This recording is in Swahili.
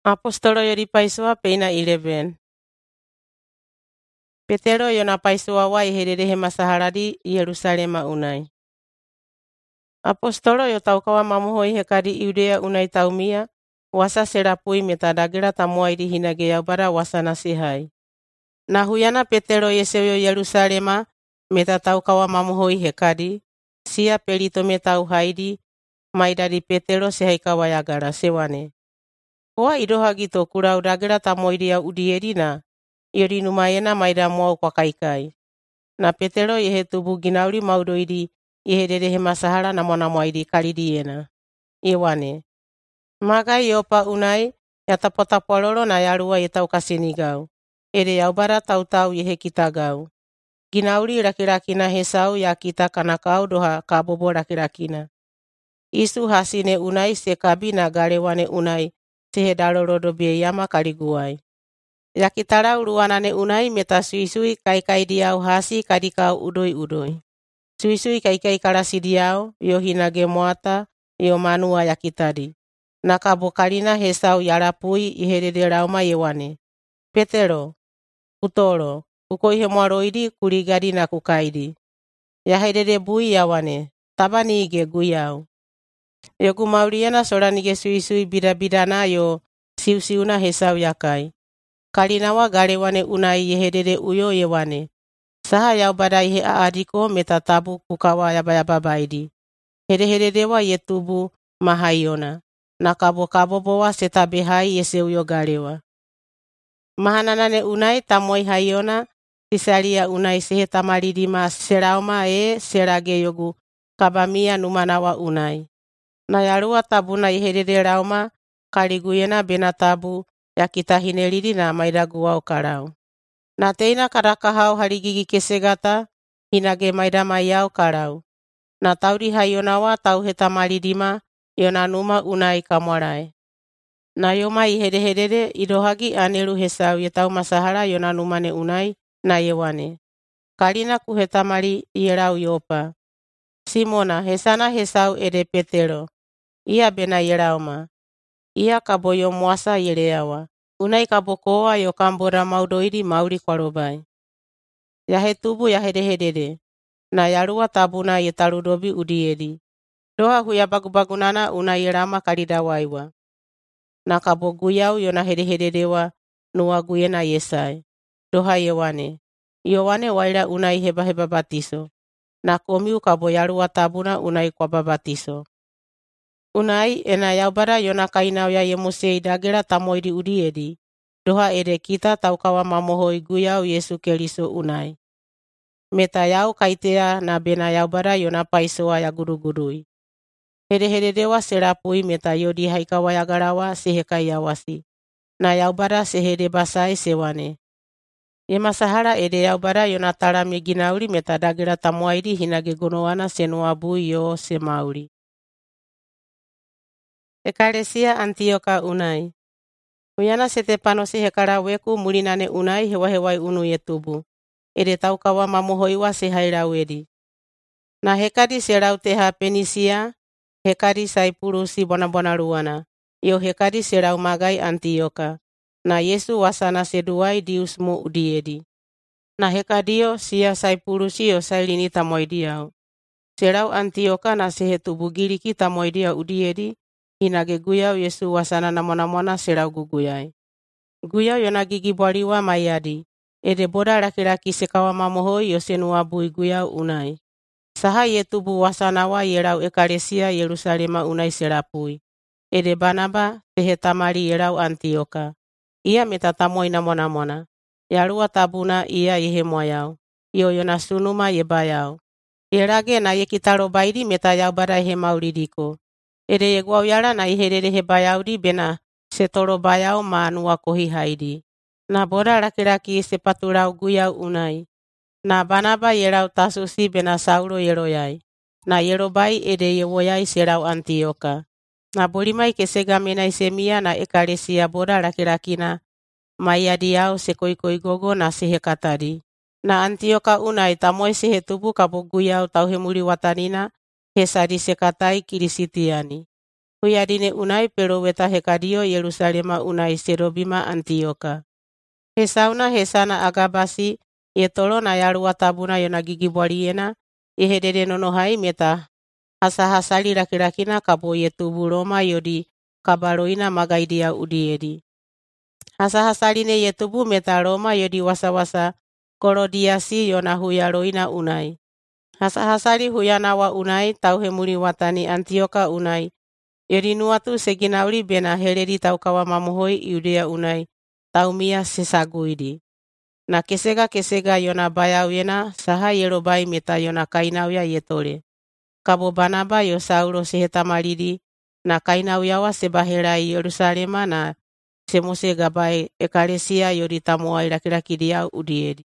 Apostolo yori paisua peina 11. Petero yona paisua wa ihererehe masaharadi Yerusalema unai. Apostolo yo taukawa mamuhoi hekadi Yudea unai taumia wasa serapui meta dagera tamuairi hinage yaubara wasana sihai. Na huyana Petero yeseuyo Yerusalema meta taukawa mamuhoi hekadi sia pelito meta uhaidi maidadi Petero sehaikawa yagara sewane. Oa idohagi to kurau dagera tamoiri ya udieri na yori numayena maida mwau kwa kaikai. Na Petero yehe tubu ginauri maudoidi yehererehe masahara na mwana mwaidi kalidiena. Iwane. Magai yopa unai yatapotapololo na yarua yetau kasinigau. Ere yaubara tautau yehe kitagau. Ginauri rakirakina hesau ya kita kanakau doha kabobo rakirakina. Isu hasine unai sekabi na garewane unai sehedalorodo bieyama kaliguai. Yakitarau ruanane unai meta suisui kaikai diau hasi kadikau udoi-udoi. Suisui kaikai karasi diau yo hinage moata yo manua yakitadi. Nakabokalina hesau yarapui iherede rauma yewane. Petero, kutoro, kukoihe mwaroidi kurigadi na kukaidi. Yaherede bui yawane, tabanige guyau. Yogu mauriana soranige suisui bida-bidana yo siusiuna hesau yakai. Kalinawa garewane unai yeherede uyo yewane. Saha yaubada ihe aadiko meta tabu kukawa yabayababaidi. Hereheredewa yetubu mahaiona. Nakabo-kabobowa setabehai yeseuyo garewa. Mahananane unai tamoi haiona sisalia unai sehetamalidima serauma serage yogu kabamia numanawa unai. Na yarua tabuna yeherede rauma kaliguyena benatabu yakitahinelidi na maidaguau karau. Na teina karakahau haligigi kesegata hinage maidamaiau karau. Na tauri haionawa tauhetamalidima yona numa unai kamwarai. Na yoma ihereherede idohagi anelu hesau yetau masahara yona numane unai na yewane. Kalina kuhetamali yerau yopa. Simona hesana hesau ede Petero. Ia bena yerauma. Ia kaboyo muasa yereawa. Unai kabokoa yo kambora maudoidi mauri kwarobai. Yahetubu yaherehedede. Na yarua tabuna yetarudobi udiedi. Doha huya bagu-bagunana unai yerama kalidawaiwa. Na kaboguyau yona herehededewa nuwa guyena yesai. Doha yewane. Yowane waira unai heba-heba batiso. Na komiu kabo yarua tabuna unai kwa babatiso. Unai ena yaubara yona kainau ya yemusei dagera tamoidi udiedi. Doha ede kita taukawa mamohoi guyau Yesu Keriso unai. Meta yau kaitea na bena yaubara yona paisoa ya gudugudui. Hereheredewa serapui meta yodi haikawa yagarawa sehekai yawasi. Na yaubara sehede basai sewane. Yemasahara ede yaubara yona tarami ginauri meta dagera tamoaidi hinage gonoana senuabui yo semauri. Ekalesia Antioka unai. Uyana setepano sehekara weku mulinane unai hewa-hewai unu yetubu. Ede taukawa mamohoiwa sehairauedi. Na hekadi serau teha Penisia, hekadi Saipurusi bona-bona ruana. Yo hekadi serau magai Antioka. Na Yesu wasana seduai diusmu udiedi. Na hekadio sia Saipurusi yo sailini tamoidiau. Serau Antioka na sehetubu Giriki tamoidia udiedi. Hinage guyau Yesu wasana namona-mona serau guguyai. Guyau yona gigi bwaliwa mayadi. Ede boda laki-laki sekawa mamohoi yo senua bui guyau unai. Saha yetubu wasanawa yerau ekalesia Yerusalema unai serapui. Ede Banaba sehetamali yerau Antioka. Ia meta tamoi namona-mona. Yarua tabuna ia yehemoyau. Yo yona sunuma yebayau. Yerage na yekitaro baidi meta yaubara hemauridiko. Ede yeguau yara na iherere hebayaudi bena setoro bayau manua kohi haidi. Na boda laki-laki sepaturau guyau unai. Na Banaba yerau Tasusi bena Saulo yeroyai. Na yerobai ede yewoyai serau Antioka. Na bolimai kesegamenai semia na ekalesia boda laki-lakina maiadiau sekoikoi gogo na sehekatadi. Na Antioka unai tamoi sehetubu kaboguyau tauhemuli watanina hesadi sekatai kirisitiani. Huyadine unai peloweta hekadio Yerusalema unai serobima Antioka. Hesauna hesana Agabasi ye tolo na yalua tabuna yona gigibwaliena ye hedede nonohai meta hasa-hasali laki-lakina kabo ye tubu Roma yodi kabaloina magaidia udiedi. Hasa-hasaline ye tubu meta Roma yodi wasa-wasa Kolodiasi yona huyaloina unai. Hasa-hasali huyanawa unai tauhemuli watani Antioka unai. Yodi nuatu seginauli bena heledi taukawa mamohoi Yudea unai. Taumia sesaguidi. Na kesega yona bayauyena saha yerobai meta yona kainauya yetole. Kabo Banaba yo Saulo sehetamalidi na kainauyawa sebahelai Yerusalema na semose gabai ekalesia yodi tamuai laki-laki dia udiedi.